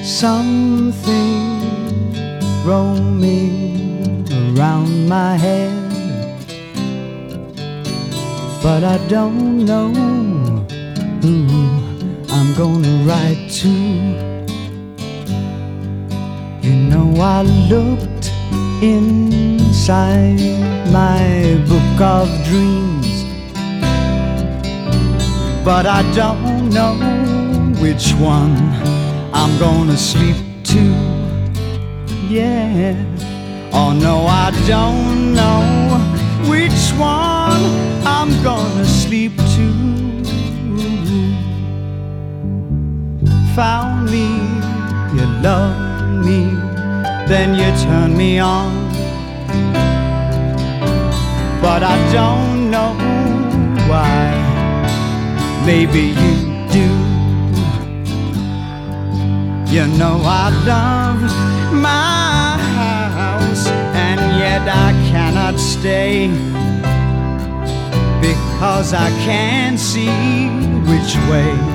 something roaming around my head, but I don't know who I'm gonna write to. You know, I looked inside my book of dreams, but I don't know which one I'm gonna sleep to. Yeah, oh no, I don't know which one I'm gonna sleep to. Found me, you love me, then you turn me on, but I don't know why. Maybe you do. You know I love my house, and yet I cannot stay, because I can't see which way